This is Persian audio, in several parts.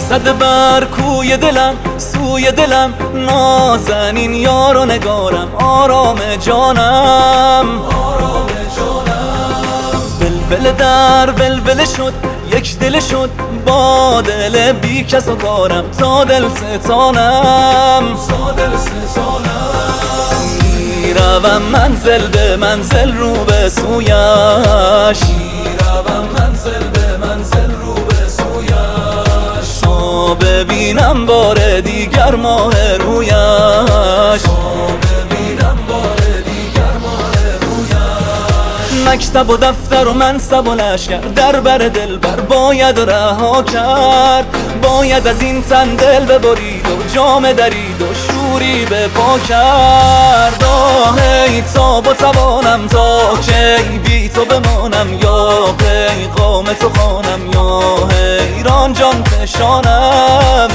زده بر کوی دلم سوی دلم، نازنین یار و نگارم آرام جانم. ولول در ولول شد یک دل شد، با دل بی کس و کارم تا دل ستانم. میروم منزل به منزل رو به سویش، تا ببینم بار دیگر ماه رویش. مکتب و دفتر و منصب و لشکر در بر دلبر باید رها کرد. باید از این تن دل ببرید و جام درید و شوری به پا کرد. آهی تاب و توانم تا کی بی تو بمانم، یا پیغام تو خوانم یا حیران جان فشانم.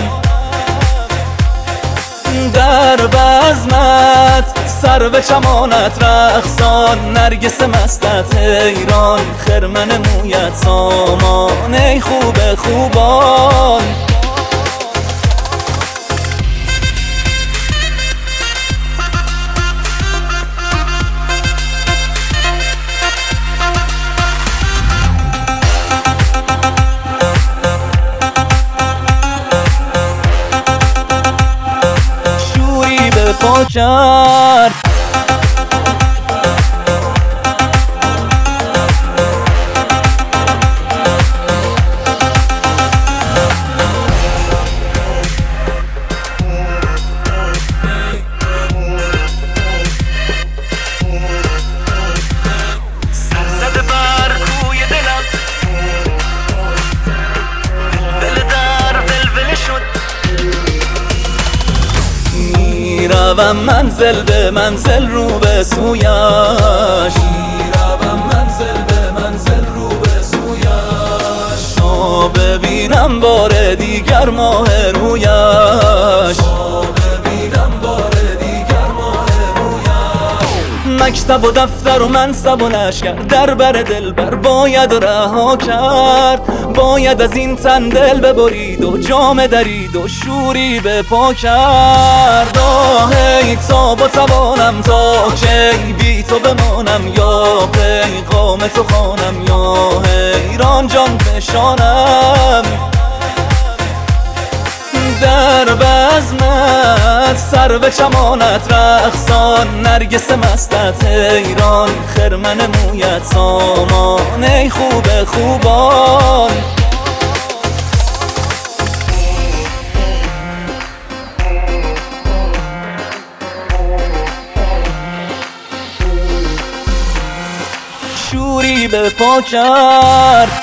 در بزمت سر به چمانت رقصان، نرگس مستت حیران خرمن مویت سامان. ای خوب خوبان پا کرد. سرزده بر کوی دلم، ولول در ولول شد. میروم منزل به منزل رو به سویش، تا ببینم بار دیگر ماه رویش. مکتب و دفتر و منصب و لشکر در بر دلبر باید رها کرد. باید از این تن دل ببرید و جام درید و شوری به پا کرد. آهی تاب و توانم تا کی بی تو بمانم، یا پیغام تو خوانم یا حیران جان فشانم. در بزمت سر به چمانت رقصان، نرگس مستت حیران خرمن مویت سامان. ای خوب خوبان شوری به پا کرد.